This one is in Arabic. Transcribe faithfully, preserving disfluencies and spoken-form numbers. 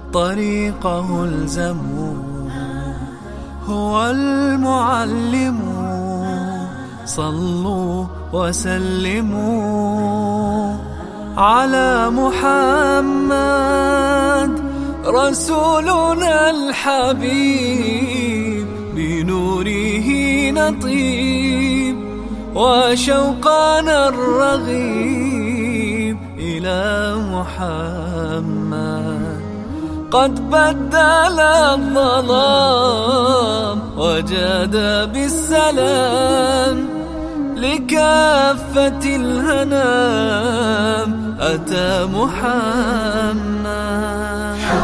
طريقه الزموا، هو المعلم. صلوا وسلموا على محمد رسولنا الحبيب، بنوره نطيب وشوقنا الرغيب إلى محمد. قد بدل الظلام وجاد بالسلام، لكافة الهنام أتى محمد.